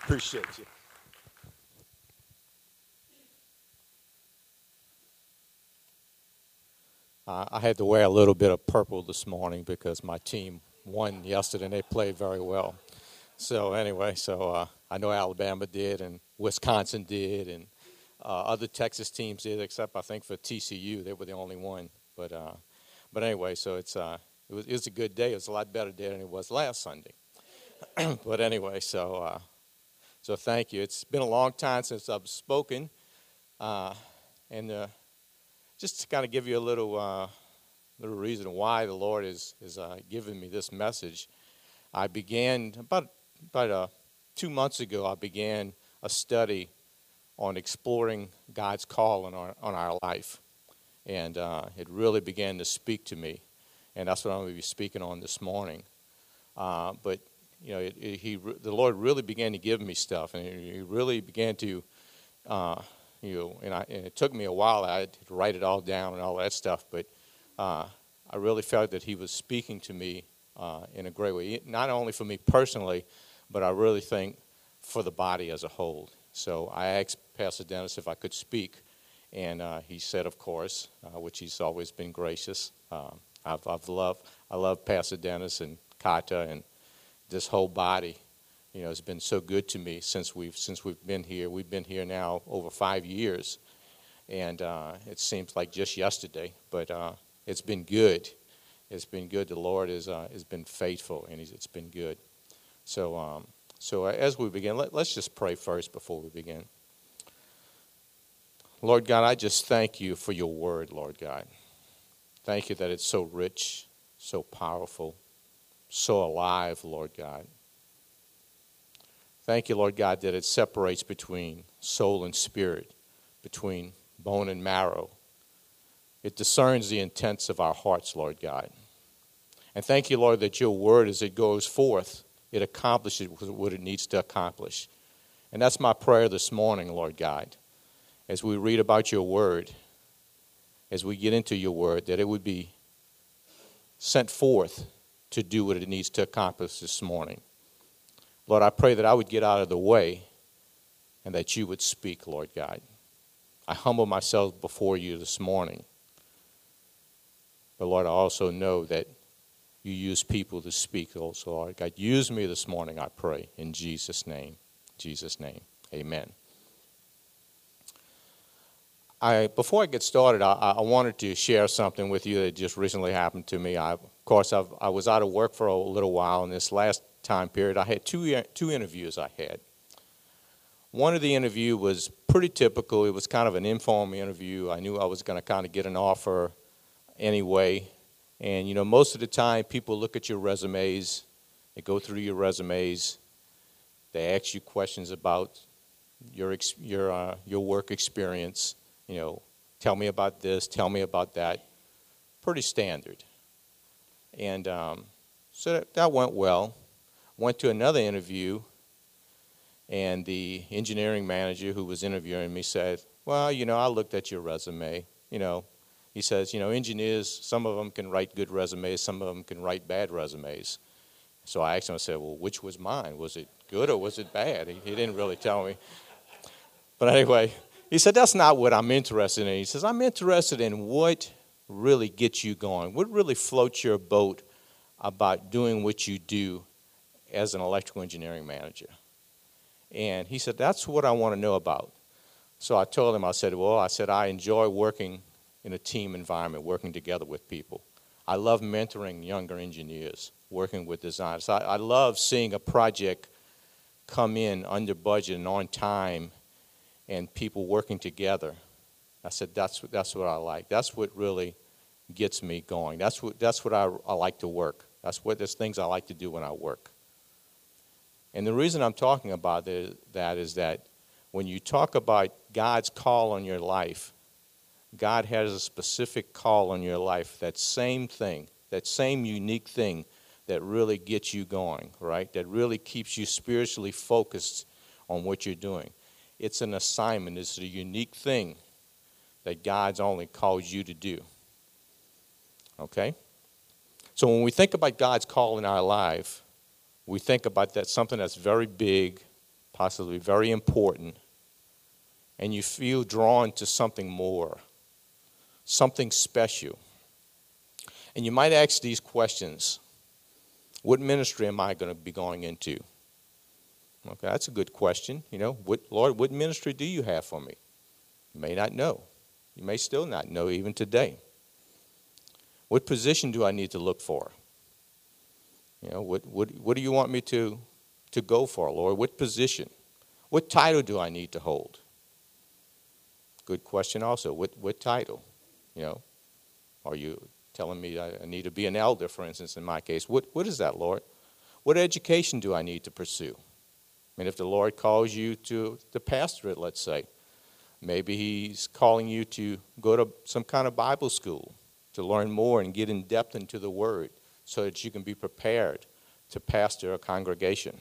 Appreciate you. I had to wear a little bit of purple this morning because my team won yesterday and they played very well. So anyway, I know Alabama did and Wisconsin did and other Texas teams did, except I think for TCU they were the only one. But anyway, so it was a good day. It was a lot better day than it was last Sunday. But anyway, so thank you. It's been a long time since I've spoken, and just to kind of give you a little reason why the Lord is giving me this message. I began about 2 months ago. I began a study on exploring God's call on our life, and it really began to speak to me, and that's what I'm going to be speaking on this morning. But you know, the Lord really began to give me stuff, and He really began to, and it took me a while. I had to write it all down and all that stuff, but I really felt that He was speaking to me in a great way, not only for me personally, but I really think for the body as a whole. So I asked Pastor Dennis if I could speak, and he said, of course, which he's always been gracious. I love Pastor Dennis and Kata and this whole body. You know, has been so good to me since we've been here. We've been here now over 5 years, and it seems like just yesterday, but it's been good. It's been good. The Lord has been faithful, and it's been good. So as we begin, let's just pray first before we begin. Lord God, I just thank you for your word, Lord God. Thank you that it's so rich, so powerful, so alive, Lord God. Thank you, Lord God, that it separates between soul and spirit, between bone and marrow. It discerns the intents of our hearts, Lord God. And thank you, Lord, that your word, as it goes forth, it accomplishes what it needs to accomplish. And that's my prayer this morning, Lord God, as we read about your word, as we get into your word, that it would be sent forth to do what it needs to accomplish this morning. Lord, I pray that I would get out of the way and that you would speak, Lord God. I humble myself before you this morning. But Lord, I also know that you use people to speak also, Lord God. Use me this morning, I pray, in Jesus' name. Jesus' name, amen. Before I get started, I wanted to share something with you that just recently happened to me. I was out of work for a little while in this last time period. I had two interviews I had. One of the interview was pretty typical. It was kind of an informal interview. I knew I was going to kind of get an offer anyway. And, you know, most of the time people look at your resumes. They go through your resumes. They ask you questions about your work experience. You know, tell me about this, tell me about that. Pretty standard. And so that went well. Went to another interview, and the engineering manager who was interviewing me said, well, you know, I looked at your resume. You know, he says, you know, engineers, some of them can write good resumes, some of them can write bad resumes. So I asked him, I said, well, which was mine? Was it good or was it bad? He didn't really tell me. But anyway, he said, that's not what I'm interested in. He says, I'm interested in what really gets you going, what really floats your boat about doing what you do as an electrical engineering manager. And he said, that's what I want to know about. So I told him, I said, I enjoy working in a team environment, working together with people. I love mentoring younger engineers, working with designers. I love seeing a project come in under budget and on time and people working together. I said, that's what I like. That's what really gets me going. That's what I like to work. There's things I like to do when I work. And the reason I'm talking about that is that when you talk about God's call on your life, God has a specific call on your life, that same thing, that same unique thing that really gets you going, right? That really keeps you spiritually focused on what you're doing. It's an assignment. It's a unique thing that God's only calls you to do. Okay? So when we think about God's call in our life, we think about that something that's very big, possibly very important, and you feel drawn to something more, something special. And you might ask these questions. What ministry am I going to be going into? Okay, that's a good question. Lord, what ministry do you have for me? You may not know. You may still not know even today. What position do I need to look for? What do you want me to go for, Lord? What position? What title do I need to hold? Good question also. What title? Are you telling me I need to be an elder, for instance, in my case? What is that, Lord? What education do I need to pursue? I mean, if the Lord calls you to the pastorate, let's say, maybe he's calling you to go to some kind of Bible school to learn more and get in depth into the Word so that you can be prepared to pastor a congregation.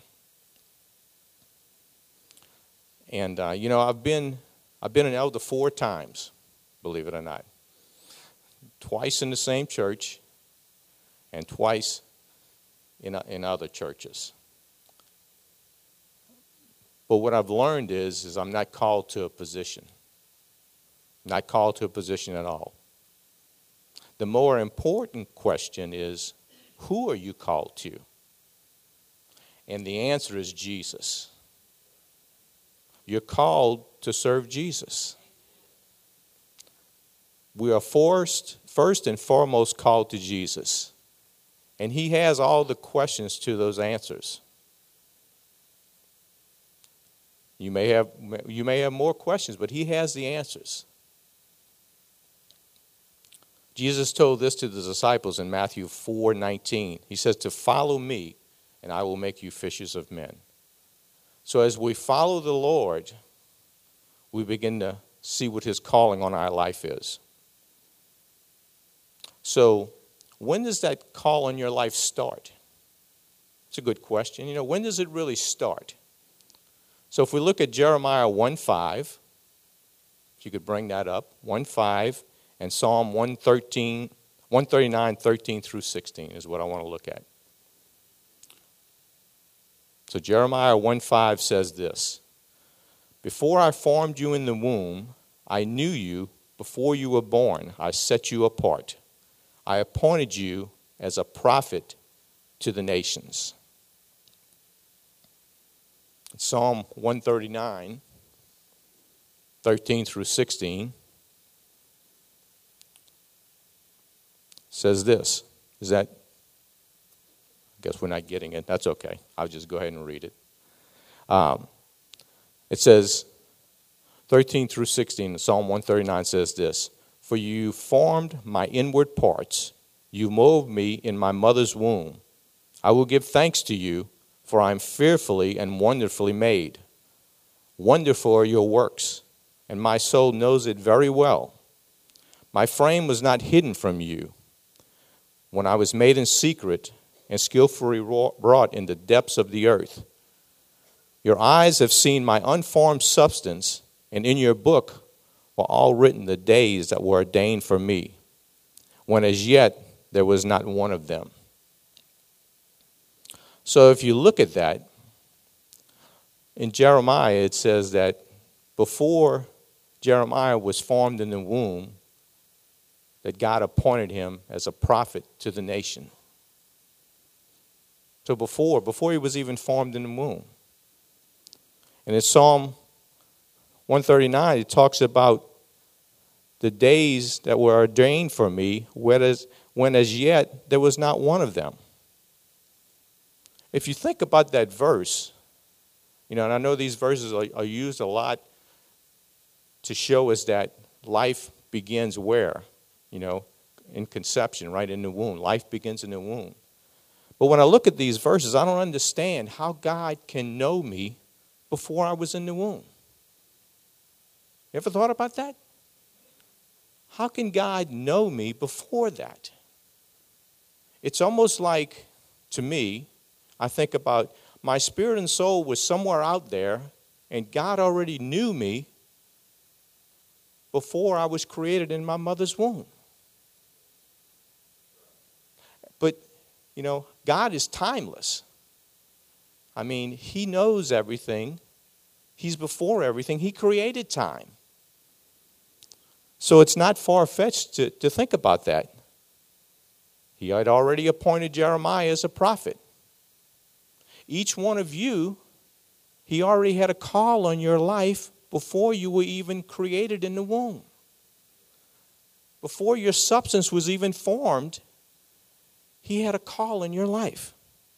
And, I've been an elder 4 times, believe it or not. Twice in the same church and twice in other churches. But what I've learned is I'm not called to a position. Not called to a position at all. The more important question is, who are you called to? And the answer is Jesus. You're called to serve Jesus. We are first and foremost called to Jesus. And he has all the questions to those answers. You may have more questions, but he has the answers. Jesus told this to the disciples in Matthew 4:19. He says, to follow me, and I will make you fishers of men. So as we follow the Lord, we begin to see what his calling on our life is. So when does that call on your life start? It's a good question. When does it really start? So if we look at Jeremiah 1:5, if you could bring that up, 1:5, and Psalm 139, 13 through 16 is what I want to look at. So Jeremiah 1:5 says this, before I formed you in the womb, I knew you. Before you were born, I set you apart. I appointed you as a prophet to the nations. Psalm 139, 13 through 16 says this. I guess we're not getting it. That's okay. I'll just go ahead and read it. It says, 13 through 16, Psalm 139 says this, for you formed my inward parts. You molded me in my mother's womb. I will give thanks to you, for I am fearfully and wonderfully made. Wonderful are your works, and my soul knows it very well. My frame was not hidden from you when I was made in secret and skillfully wrought in the depths of the earth. Your eyes have seen my unformed substance, and in your book were all written the days that were ordained for me, when as yet there was not one of them. So if you look at that, in Jeremiah it says that before Jeremiah was formed in the womb, that God appointed him as a prophet to the nation. So before he was even formed in the womb. And in Psalm 139, it talks about the days that were ordained for me, when as yet there was not one of them. If you think about that verse, and I know these verses are used a lot to show us that life begins where? In conception, right in the womb. Life begins in the womb. But when I look at these verses, I don't understand how God can know me before I was in the womb. You ever thought about that? How can God know me before that? It's almost like, to me, I think about my spirit and soul was somewhere out there, and God already knew me before I was created in my mother's womb. But, God is timeless. I mean, he knows everything He's before everything. He created time. So it's not far-fetched to think about that. He had already appointed Jeremiah as a prophet. Each one of you, he already had a call on your life before you were even created in the womb. Before your substance was even formed, he had a call in your life.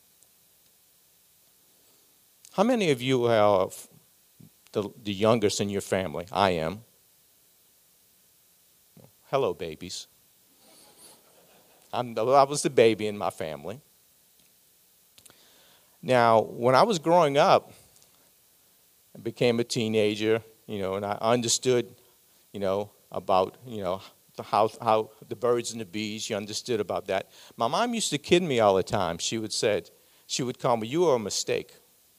How many of you are the youngest in your family? I am. Hello, babies. I was the baby in my family. Now, when I was growing up, I became a teenager, and I understood, about, how the birds and the bees, you understood about that. My mom used to kid me all the time. She would call me, "You are a mistake."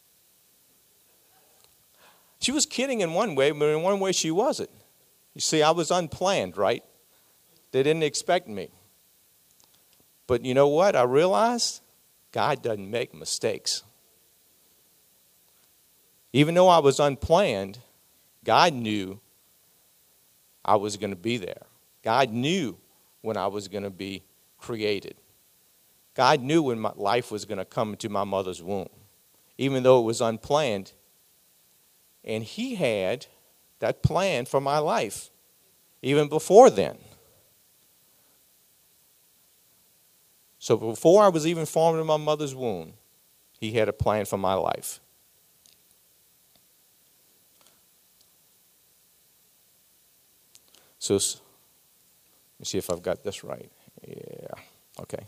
She was kidding in one way, but in one way she wasn't. You see, I was unplanned, right? They didn't expect me. But you know what? I realized God doesn't make mistakes. Even though I was unplanned, God knew I was going to be there. God knew when I was going to be created. God knew when my life was going to come into my mother's womb, even though it was unplanned. And he had that plan for my life, even before then. So before I was even formed in my mother's womb, he had a plan for my life. So let me see if I've got this right. Yeah, okay.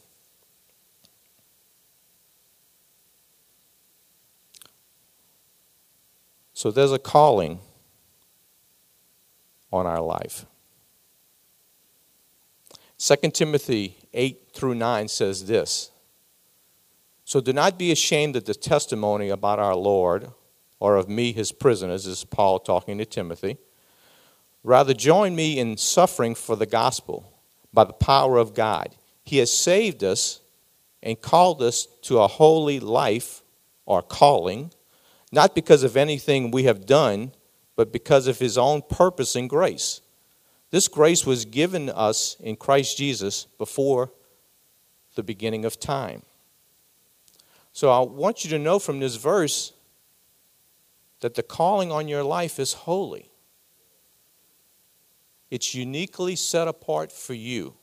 So there's a calling on our life. 2 Timothy 8-9 says this: "So do not be ashamed of the testimony about our Lord, or of me, his prisoner." This is Paul talking to Timothy. "Rather join me in suffering for the gospel by the power of God. He has saved us and called us to a holy life," or calling, "not because of anything we have done, but because of his own purpose and grace. This grace was given us in Christ Jesus before the beginning of time." So I want you to know from this verse that the calling on your life is holy. It's uniquely set apart for you.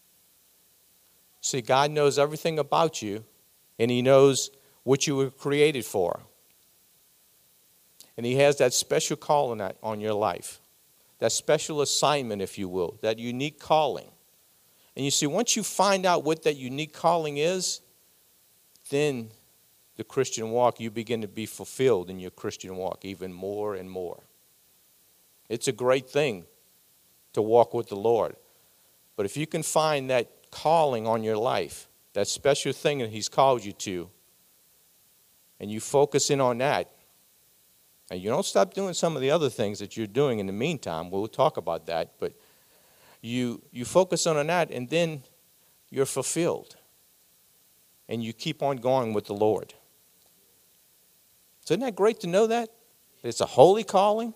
See, God knows everything about you, and he knows what you were created for. And he has that special calling on your life, that special assignment, if you will, that unique calling. And you see, once you find out what that unique calling is, then the Christian walk, you begin to be fulfilled in your Christian walk even more and more. It's a great thing to walk with the Lord. But if you can find that calling on your life, that special thing that he's called you to, and you focus in on that, and you don't stop doing some of the other things that you're doing in the meantime, we'll talk about that, but you focus on that, and then you're fulfilled. And you keep on going with the Lord. So isn't that great to know that? It's a holy calling.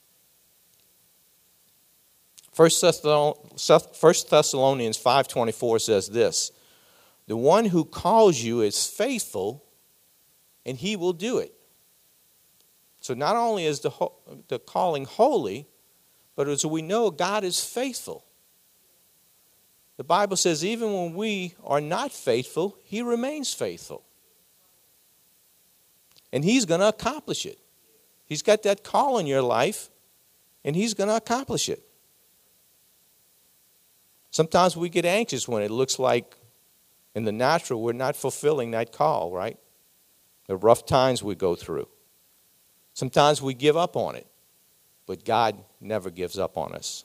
1 Thessalonians 5:24 says this: "The one who calls you is faithful, and he will do it." So not only is the calling holy, but as we know, God is faithful. The Bible says even when we are not faithful, he remains faithful. And he's going to accomplish it. He's got that call in your life, and he's going to accomplish it. Sometimes we get anxious when it looks like in the natural we're not fulfilling that call, right? The rough times we go through. Sometimes we give up on it, but God never gives up on us.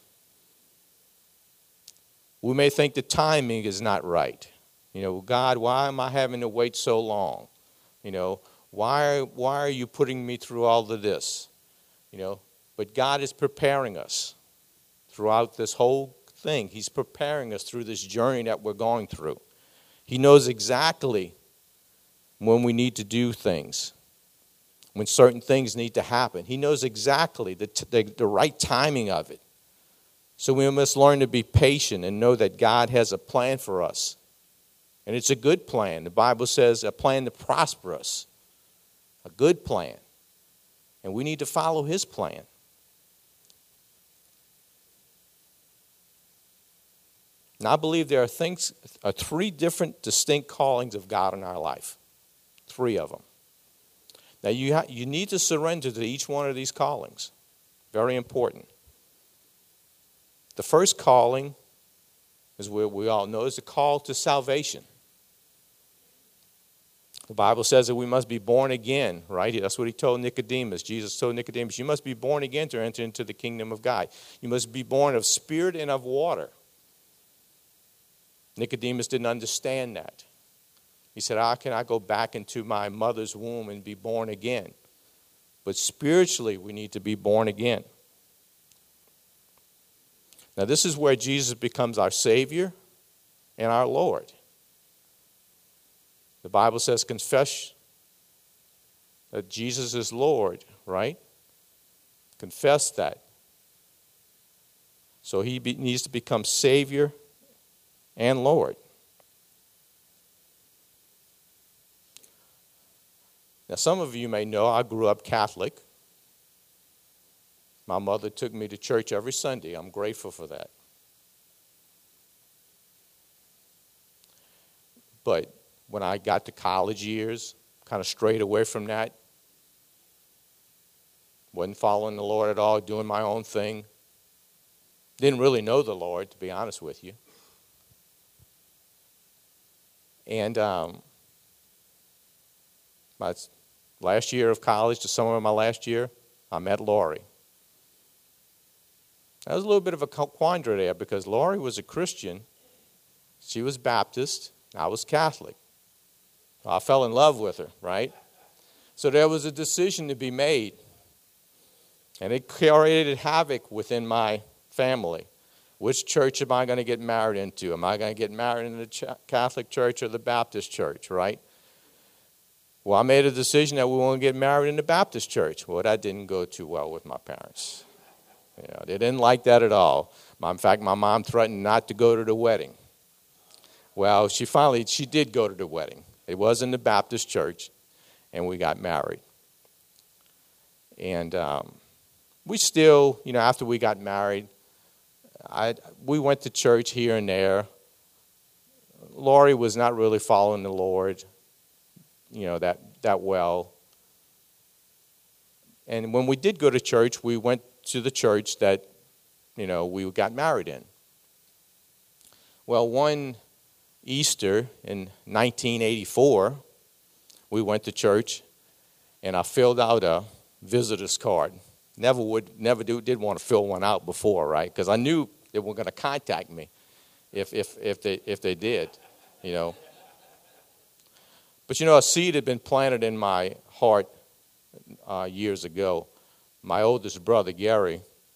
We may think the timing is not right. God, why am I having to wait so long? Why are you putting me through all of this? But God is preparing us throughout this whole thing. He's preparing us through this journey that we're going through. He knows exactly when we need to do things. when certain things need to happen. He knows exactly the right timing of it. So we must learn to be patient and know that God has a plan for us. And it's a good plan. The Bible says a plan to prosper us. A good plan. And we need to follow his plan. Now, I believe there are three different distinct callings of God in our life. Three of them. Now, you need to surrender to each one of these callings. Very important. The first calling, as we all know, is the call to salvation. The Bible says that we must be born again, right? That's what he told Nicodemus. Jesus told Nicodemus, you must be born again to enter into the kingdom of God. You must be born of spirit and of water. Nicodemus didn't understand that. He said, how can I go back into my mother's womb and be born again? But spiritually, we need to be born again. Now, this is where Jesus becomes our Savior and our Lord. The Bible says, confess that Jesus is Lord, right? Confess that. So he needs to become Savior and Lord. Now, some of you may know I grew up Catholic. My mother took me to church every Sunday. I'm grateful for that. But when I got to college years, kind of strayed away from that. Wasn't following the Lord at all, doing my own thing. Didn't really know the Lord, to be honest with you. And my last year of college, to summer of my last year, I met Lori. That was a little bit of a quandary there because Lori was a Christian. She was Baptist. I was Catholic. I fell in love with her, right? So there was a decision to be made. And it created havoc within my family. Which church am I going to get married into? Am I going to get married in the Catholic church or the Baptist church, right? Well, I made a decision that we want to get married in the Baptist church. Well, that didn't go too well with my parents. They didn't like that at all. In fact, my mom threatened not to go to the wedding. Well, she did go to the wedding. It was in the Baptist church, and we got married. And we still, after we got married, we went to church here and there. Lori was not really following the Lord, that well. And when we did go to church, we went to the church that, we got married in. Well, one Easter in 1984, we went to church, and I filled out a visitor's card. Did want to fill one out before, right? Because I knew they were going to contact me if they did, But a seed had been planted in my heart years ago. My oldest brother, Gary,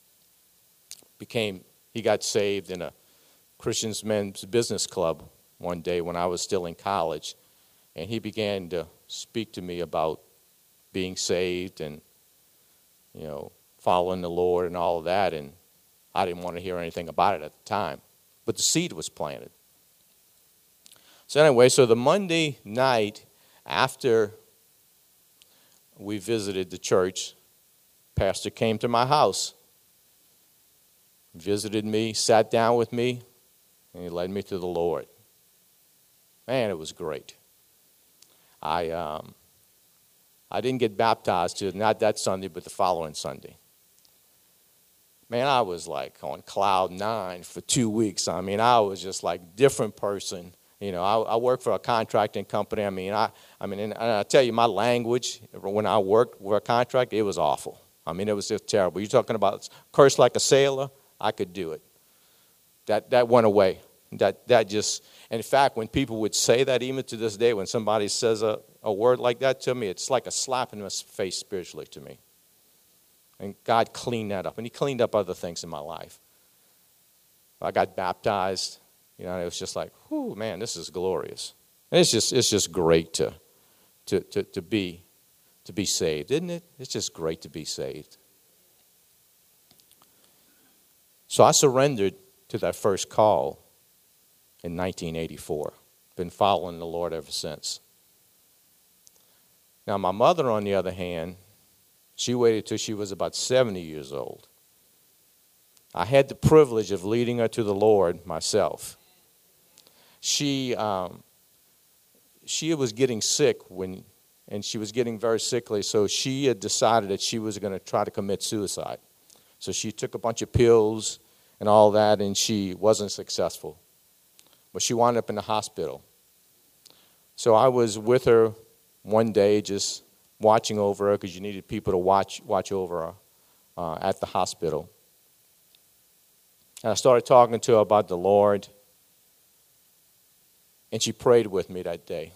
he got saved in a Christian men's business club one day when I was still in college. And he began to speak to me about being saved and, following the Lord and all of that. And I didn't want to hear anything about it at the time. But the seed was planted. So anyway, the Monday night after we visited the church, pastor came to my house, visited me, sat down with me, and he led me to the Lord. Man, it was great. I didn't get baptized not that Sunday, but the following Sunday. Man, I was like on cloud 9 for 2 weeks. I was just like different person. I work for a contracting company. And I tell you, my language when I worked with a contract, it was awful. It was just terrible. You're talking about curse like a sailor? I could do it. That went away. That just, in fact, when people would say that, even to this day, when somebody says a word like that to me, it's like a slap in the face spiritually to me. And God cleaned that up. And he cleaned up other things in my life. I got baptized. It was just like, whoo, man, this is glorious. And it's just great to to be saved, isn't it? It's just great to be saved. So I surrendered to that first call in 1984. Been following the Lord ever since. Now, my mother, on the other hand, she waited till she was about 70 years old. I had the privilege of leading her to the Lord myself. She was getting sick and she was getting very sickly, so she had decided that she was going to try to commit suicide. So she took a bunch of pills and all that, and she wasn't successful. But she wound up in the hospital. So I was with her one day, just watching over her, because you needed people to watch over her at the hospital. And I started talking to her about the Lord, and she prayed with me that day.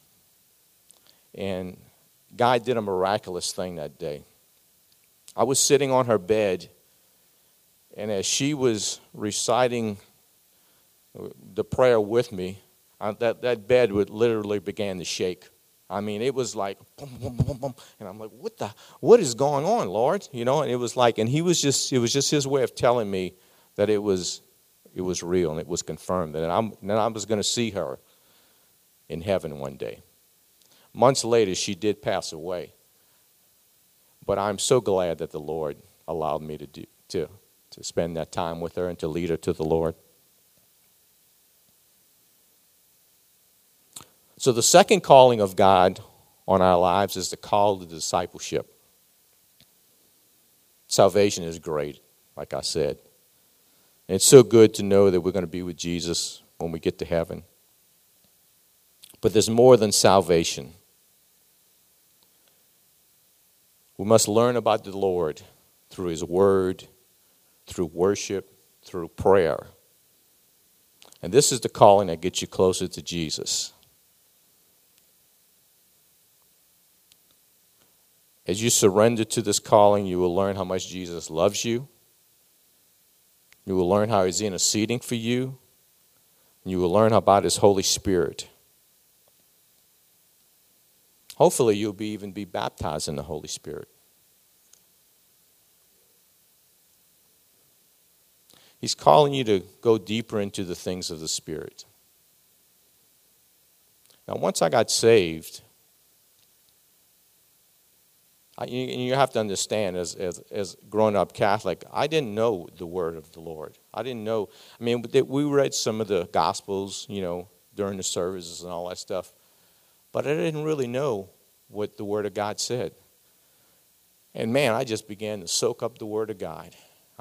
And God did a miraculous thing that day. I was sitting on her bed, and as she was reciting the prayer with me, that bed would literally began to shake. I mean, it was like, boom, boom, boom, boom. And I'm like, what is going on, Lord? You know, and it was like, and it was just his way of telling me that it was real, and it was confirmed that I was going to see her in heaven one day. Months later, she did pass away. But I'm so glad that the Lord allowed me to spend that time with her and to lead her to the Lord. So the second calling of God on our lives is the call to discipleship. Salvation is great, like I said. And it's so good to know that we're going to be with Jesus when we get to heaven. But there's more than salvation. We must learn about the Lord through His Word, through worship, through prayer. And this is the calling that gets you closer to Jesus. As you surrender to this calling, you will learn how much Jesus loves you. You will learn how He's interceding for you. And you will learn about His Holy Spirit. Hopefully, you'll even be baptized in the Holy Spirit. He's calling you to go deeper into the things of the Spirit. Now, once I got saved, you have to understand, as grown-up Catholic, I didn't know the word of the Lord. I didn't know. I mean, we read some of the Gospels, during the services and all that stuff. But I didn't really know what the Word of God said. And, man, I just began to soak up the Word of God.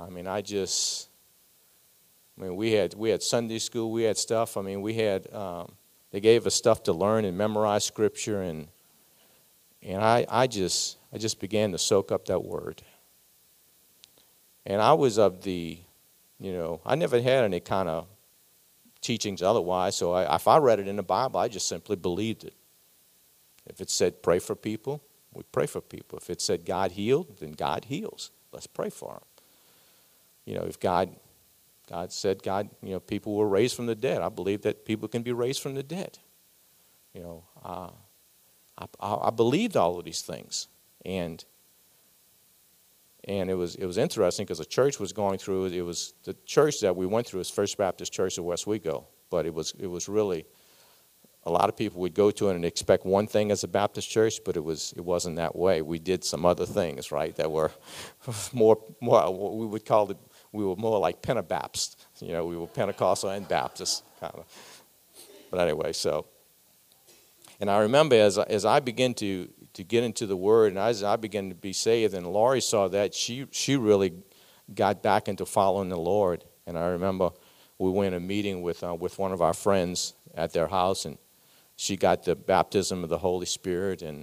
We had Sunday school, we had stuff. They gave us stuff to learn and memorize Scripture, and I just began to soak up that Word. And I was of I never had any kind of teachings otherwise, so if I read it in the Bible, I just simply believed it. If it said pray for people, we pray for people. If it said God healed, then God heals. Let's pray for them. If God said people were raised from the dead, I believe that people can be raised from the dead. I believed all of these things, and it was interesting because the church was going through. It was the church that we went through is First Baptist Church of Westwego, but it was really. A lot of people would go to it and expect one thing as a Baptist church, but it wasn't that way. We did some other things, right, that were more we would call it. We were more like Pentabaptist. We were Pentecostal and Baptist kind of. But anyway, and I remember as I began to get into the Word, and as I began to be saved, and Laurie saw that, she really got back into following the Lord. And I remember we went to a meeting with one of our friends at their house, and she got the baptism of the Holy Spirit, and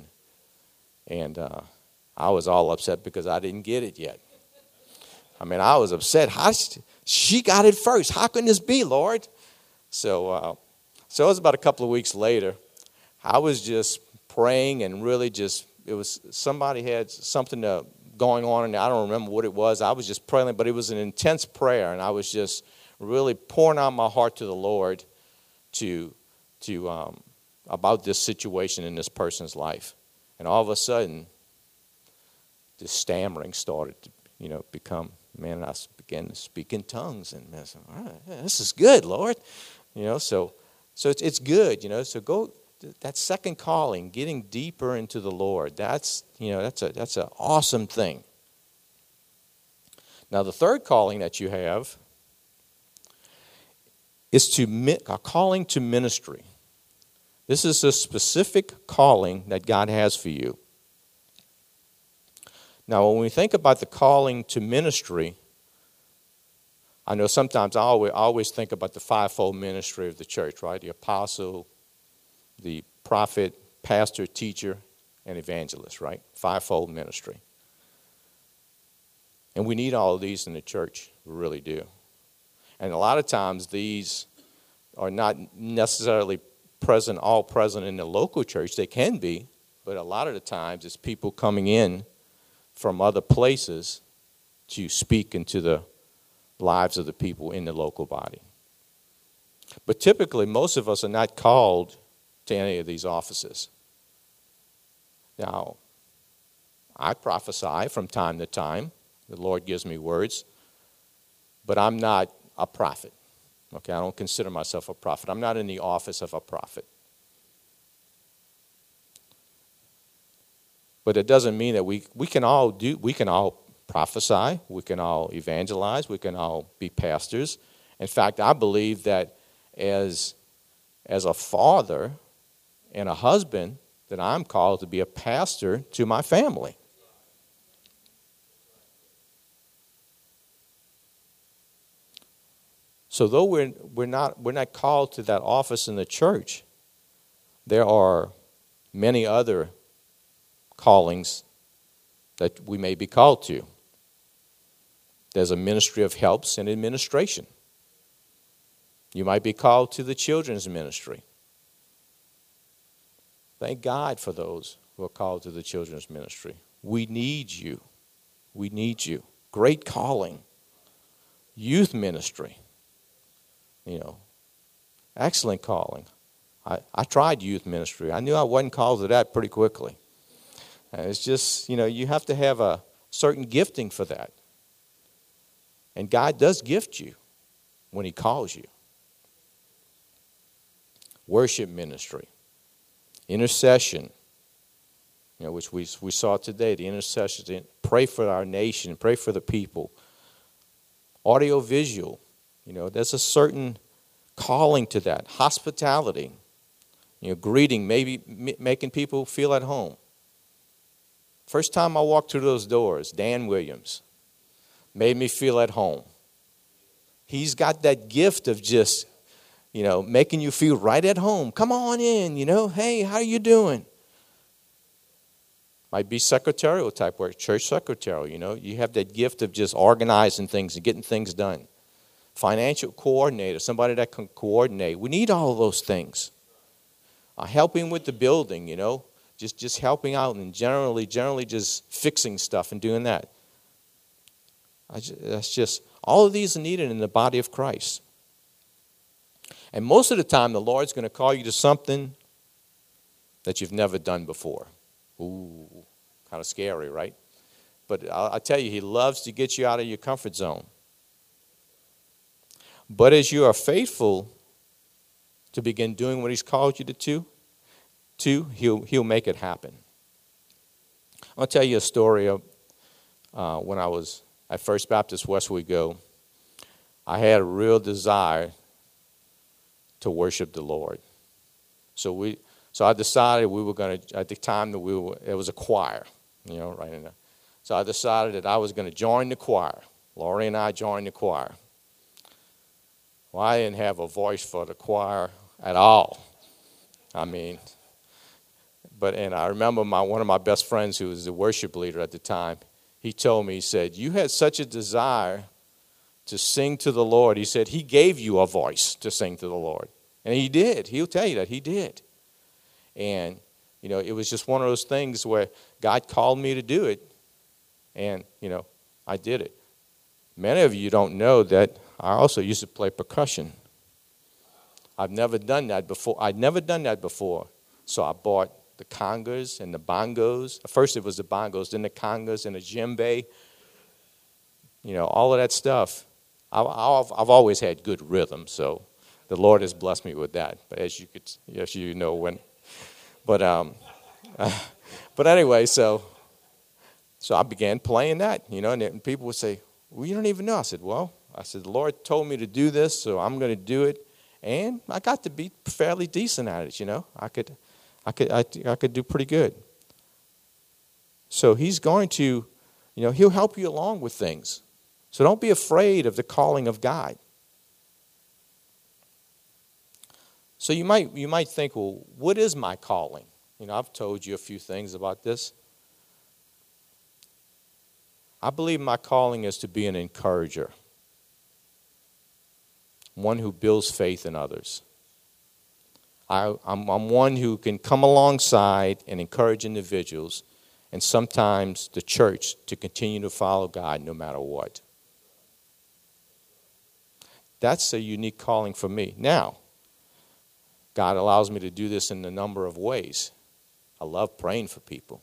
I was all upset because I didn't get it yet. I was upset. She got it first. How can this be, Lord? So it was about a couple of weeks later. I was just praying, and really it was somebody had something going on, and I don't remember what it was. I was just praying, but it was an intense prayer, and I was just really pouring out my heart to the Lord about this situation in this person's life. And all of a sudden, the stammering started to, become, man, I began to speak in tongues. And I said, all right, yeah, this is good, Lord. So it's good, So go, that second calling, getting deeper into the Lord, that's an awesome thing. Now, the third calling that you have is a calling to ministry. This is a specific calling that God has for you. Now, when we think about the calling to ministry, I know sometimes I always think about the fivefold ministry of the church, right? The apostle, the prophet, pastor, teacher, and evangelist, right? Fivefold ministry. And we need all of these in the church. We really do. And a lot of times these are not necessarily all present in the local church. They can be, but a lot of the times it's people coming in from other places to speak into the lives of the people in the local body. But typically, most of us are not called to any of these offices. Now, I prophesy from time to time. The Lord gives me words, but I'm not a prophet. Okay, I don't consider myself a prophet. I'm not in the office of a prophet. But it doesn't mean that we can all prophesy, we can all evangelize, we can all be pastors. In fact, I believe that as a father and a husband, that I'm called to be a pastor to my family. So though we're not called to that office in the church, there are many other callings that we may be called to. There's a ministry of helps and administration. You might be called to the children's ministry. Thank God for those who are called to the children's ministry. We need you. We need you. Great calling. Youth ministry. Excellent calling. I tried youth ministry. I knew I wasn't called to that pretty quickly. And it's just, you have to have a certain gifting for that. And God does gift you when He calls you. Worship ministry. Intercession, which we saw today, the intercession. Pray for our nation, pray for the people. Audiovisual. There's a certain calling to that. Hospitality, greeting, maybe making people feel at home. First time I walked through those doors, Dan Williams made me feel at home. He's got that gift of just, making you feel right at home. Come on in, hey, how you doing? Might be secretarial type work, church secretarial, you have that gift of just organizing things and getting things done. Financial coordinator, somebody that can coordinate. We need all of those things. Helping with the building, just helping out and generally just fixing stuff and doing that. That's just, all of these are needed in the body of Christ. And most of the time, the Lord's going to call you to something that you've never done before. Ooh, kind of scary, right? But I'll tell you, He loves to get you out of your comfort zone. But as you are faithful to begin doing what He's called you to He'll make it happen. I'll tell you a story of when I was at First Baptist West Wego. I had a real desire to worship the Lord. So I decided we were going to, at the time that it was a choir, right in there. So I decided that I was going to join the choir. Laurie and I joined the choir. Well, I didn't have a voice for the choir at all. And I remember one of my best friends who was the worship leader at the time, he told me, he said, you had such a desire to sing to the Lord. He said, He gave you a voice to sing to the Lord. And He did. He'll tell you that He did. And, it was just one of those things where God called me to do it. And, I did it. Many of you don't know that I also used to play percussion. I'd never done that before. So I bought the congas and the bongos. First it was the bongos, then the congas and the djembe. All of that stuff. I've always had good rhythm, so the Lord has blessed me with that. But but anyway, so I began playing that, and people would say, "Well, you don't even know." I said, the Lord told me to do this, so I'm going to do it, and I got to be fairly decent at it. I could do pretty good. So He's going to, He'll help you along with things. So don't be afraid of the calling of God. So you might think, well, what is my calling? I've told you a few things about this. I believe my calling is to be an encourager, one who builds faith in others. I'm one who can come alongside and encourage individuals, and sometimes the church, to continue to follow God no matter what. That's a unique calling for me. Now, God allows me to do this in a number of ways. I love praying for people.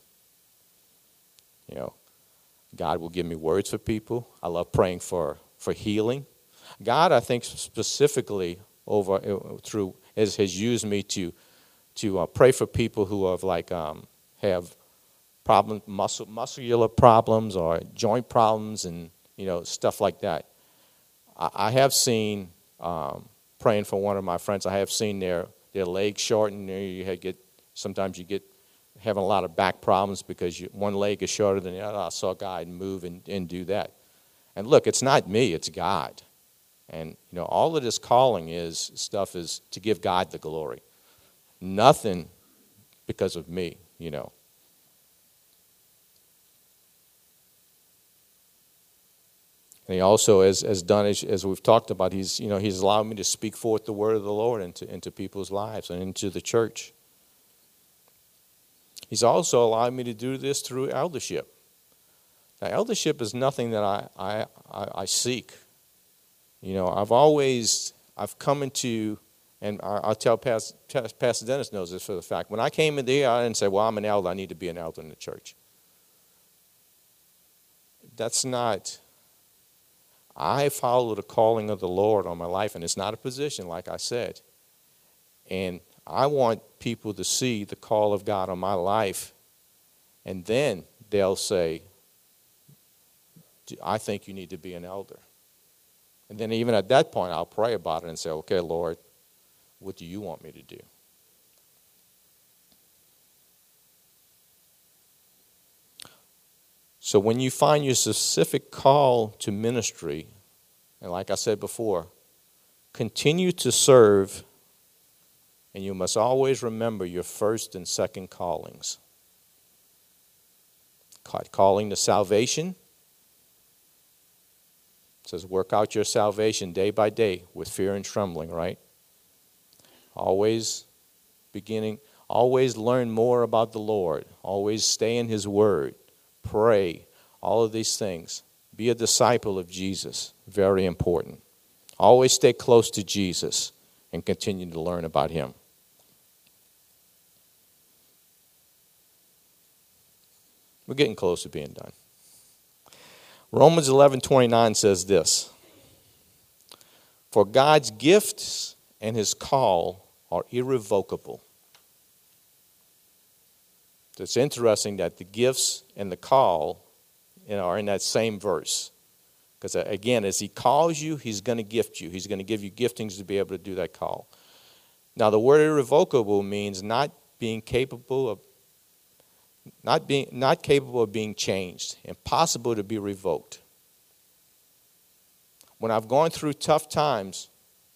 God will give me words for people. I love praying for healing. God, I think specifically has used me to pray for people who have problems, muscular problems or joint problems, and stuff like that. I have seen, praying for one of my friends, I have seen their legs shorten. Sometimes you get having a lot of back problems because one leg is shorter than the other. I saw God move and do that. And look, it's not me, it's God. And all of this calling is to give God the glory. Nothing because of me, And He also has done, as we've talked about, He's allowed me to speak forth the word of the Lord into people's lives and into the church. He's also allowed me to do this through eldership. Now, eldership is nothing that I seek. I've come into, and I'll tell Pastor Dennis knows this for the fact. When I came in there, I didn't say, well, I'm an elder, I need to be an elder in the church. That's not. I follow the calling of the Lord on my life, and it's not a position, like I said. And I want people to see the call of God on my life, and then they'll say, I think you need to be an elder. And then even at that point, I'll pray about it and say, okay, Lord, what do you want me to do? So when you find your specific call to ministry, and like I said before, continue to serve, and you must always remember your first and second callings. Calling to salvation. It says, work out your salvation day by day with fear and trembling, right? Always learn more about the Lord. Always stay in His Word. Pray. All of these things. Be a disciple of Jesus. Very important. Always stay close to Jesus and continue to learn about Him. We're getting close to being done. Romans 11:29 says this: for God's gifts and His call are irrevocable. It's interesting that the gifts and the call are in that same verse. Because again, as He calls you, He's going to gift you. He's going to give you giftings to be able to do that call. Now, the word irrevocable means not capable of being changed, impossible to be revoked. When I've gone through tough times,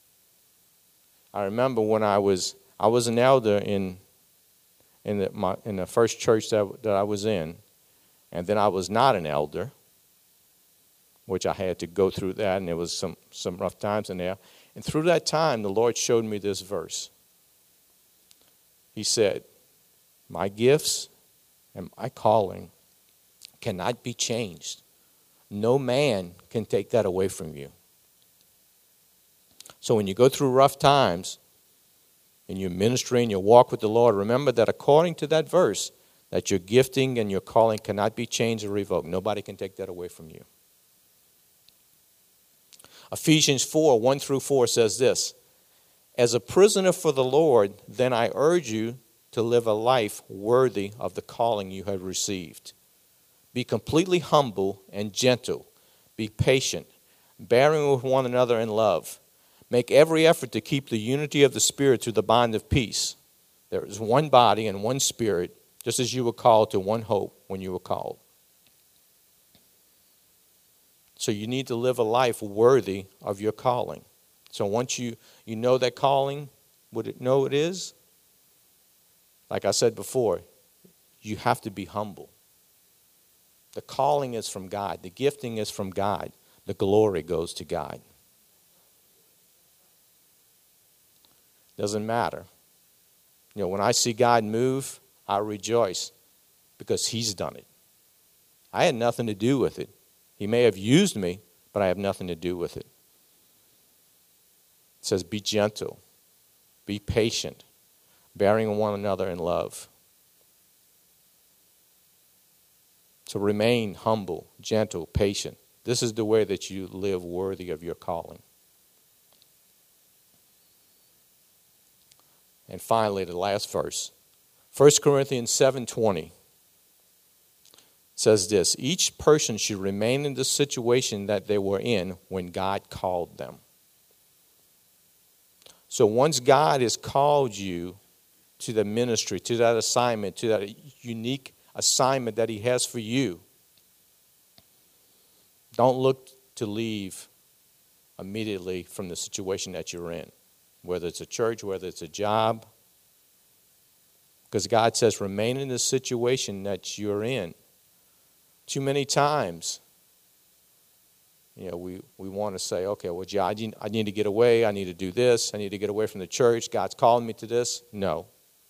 I remember when I was an elder in the first church that I was in, and then I was not an elder, which I had to go through that, and there was some rough times in there. And through that time, the Lord showed me this verse. He said, my gifts and my calling cannot be changed. No man can take that away from you. So when you go through rough times, in your ministry and your walk with the Lord, remember that according to that verse, that your gifting and your calling cannot be changed or revoked. Nobody can take that away from you. Ephesians 4, 1 through 4 says this, "As a prisoner for the Lord, then I urge you to live a life worthy of the calling you have received. Be completely humble and gentle. Be patient, bearing with one another in love. Make every effort to keep the unity of the Spirit through the bond of peace. There is one body and one Spirit, just as you were called to one hope when you were called." So you need to live a life worthy of your calling. So once you know that calling, what it is, like I said before, you have to be humble. The calling is from God. The gifting is from God. The glory goes to God. Doesn't matter. When I see God move, I rejoice because He's done it. I had nothing to do with it. He may have used me, but I have nothing to do with it. It says, be gentle, be patient, bearing one another in love. So remain humble, gentle, patient. This is the way that you live worthy of your calling. And finally, the last verse, 1 Corinthians 7:20. Says this, each person should remain in the situation that they were in when God called them. So once God has called you to the ministry, to that assignment, to that unique assignment that He has for you, don't look to leave immediately from the situation that you're in, whether it's a church, whether it's a job. Because God says remain in the situation that you're in. Too many times, we want to say, okay, well, I need to get away. I need to do this. I need to get away from the church. God's calling me to this. No.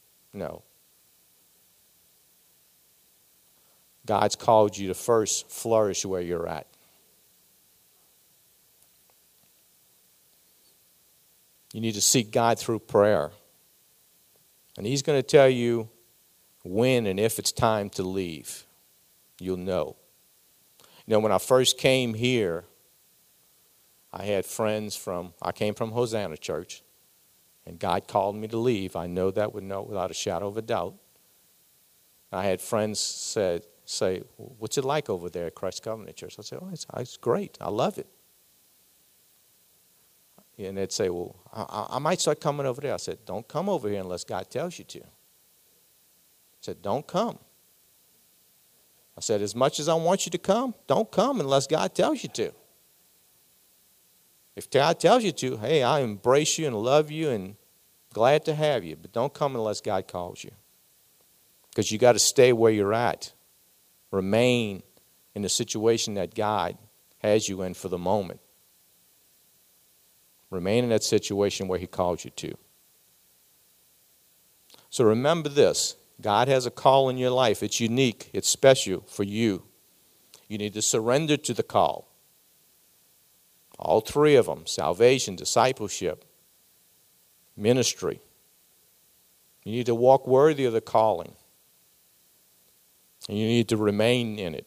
God's called you to first flourish where you're at. You need to seek God through prayer. And He's going to tell you when and if it's time to leave. You'll know. When I first came here, I had friends I came from Hosanna Church, and God called me to leave. I know that without a shadow of a doubt. I had friends say, what's it like over there at Christ Covenant Church? I said, it's great. I love it. And they'd say, well, I might start coming over there. I said, don't come over here unless God tells you to. I said, don't come. I said, as much as I want you to come, don't come unless God tells you to. If God tells you to, hey, I embrace you and love you and glad to have you. But don't come unless God calls you. Because you got to stay where you're at. Remain in the situation that God has you in for the moment. Remain in that situation where He called you to. So remember this. God has a call in your life. It's unique. It's special for you. You need to surrender to the call. All three of them, salvation, discipleship, ministry. You need to walk worthy of the calling. And you need to remain in it.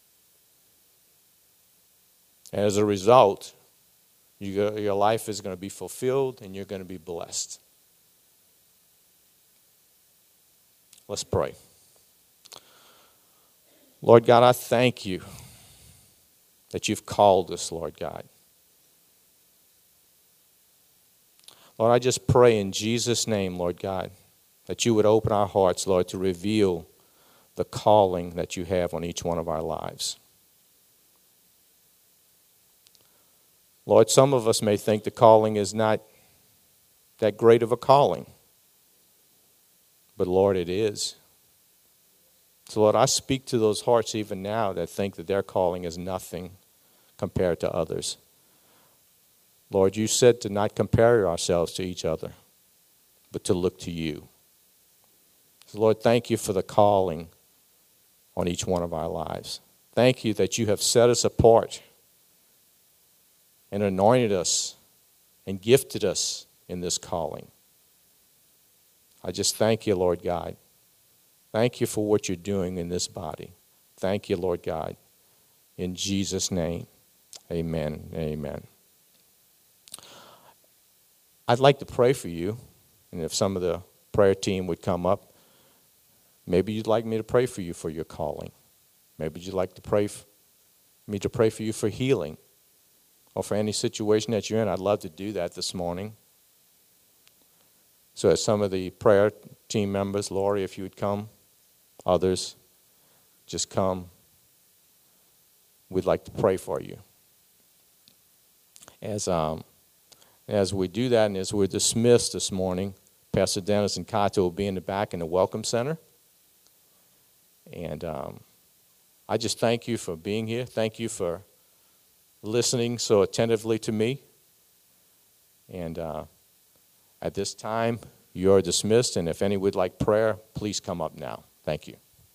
As a result, your life is going to be fulfilled and you're going to be blessed. Let's pray. Lord God, I thank you that you've called us, Lord God. Lord, I just pray in Jesus' name, Lord God, that you would open our hearts, Lord, to reveal the calling that you have on each one of our lives. Lord, some of us may think the calling is not that great of a calling. But Lord, it is. So Lord, I speak to those hearts even now that think that their calling is nothing compared to others. Lord, you said to not compare ourselves to each other, but to look to you. So Lord, thank you for the calling on each one of our lives. Thank you that you have set us apart and anointed us and gifted us in this calling. I just thank you, Lord God. Thank you for what you're doing in this body. Thank you, Lord God. In Jesus' name, amen. Amen. I'd like to pray for you, and if some of the prayer team would come up, maybe you'd like me to pray for you for your calling. Maybe you'd like to me to pray for you for healing or for any situation that you're in. I'd love to do that this morning. So as some of the prayer team members, Lori, if you would come, others, just come. We'd like to pray for you. As we do that and as we're dismissed this morning, Pastor Dennis and Kato will be in the back in the Welcome Center. And I just thank you for being here. Thank you for listening so attentively to me. And at this time, you're dismissed. And if any would like prayer, please come up now. Thank you.